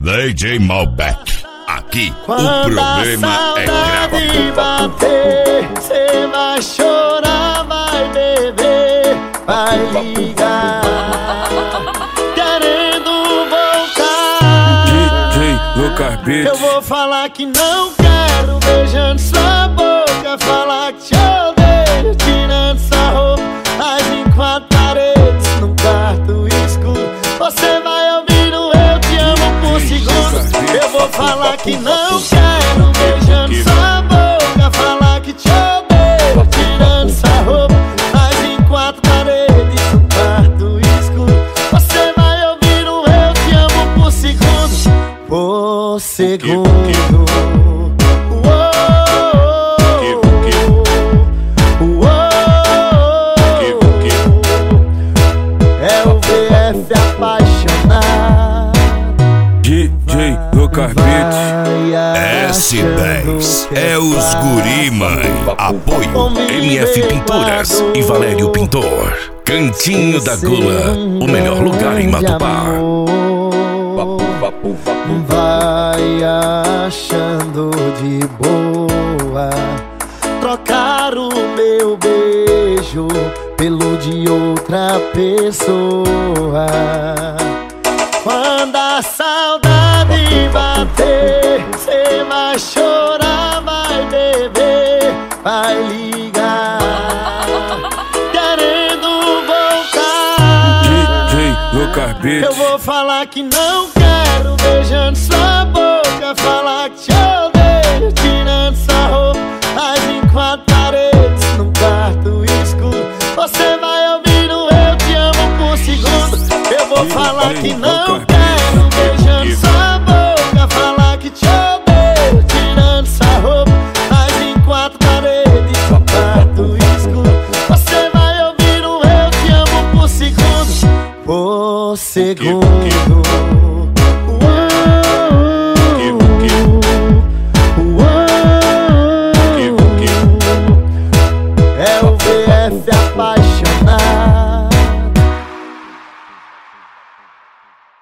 DJ Malbec, aqui quando o problema é grave. Bater, cê vai chorar, vai beber, vai ligar, querendo voltar. DJ Lucas Beats. Eu vou falar que não quero, beijando sua boca, falar que te odeio, tirando sua roupa, mas em quatro paredes, num quarto escuro, você vai ouvir o eu te amo por segundos. Eu vou falar que não quero, beijando sua boca, falar que te odeio, tirando sua roupa, mas em quatro paredes, num quarto escuro, você vai ouvir o eu te amo por segundos. Por segundo. É o VF apaixonado. DJ Lucas Beats. S10 é os guri, mãe. Apoio MF Pinturas e Valério Pintor. Cantinho da Gula, o melhor lugar em Matupá. Vai achando de boa trocar o meu beijo pelo de outra pessoa. Quando a saudade bater, cê vai chorar, vai beber, vai ligar, querendo voltar. DJ Lucas Beats. Eu vou falar que não quero, beijando sua boca, falar que te odeio, tirando sua roupa, mas em quatro paredes, num quarto escuro, você vai ouvir o eu te amo por segundo. Eu vou falar que não quero, beijando sua boca, falar que te odeio, tirando sua roupa, mas em quatro paredes, num quarto escuro, você vai ouvir o eu te amo por segundo. Por segundo.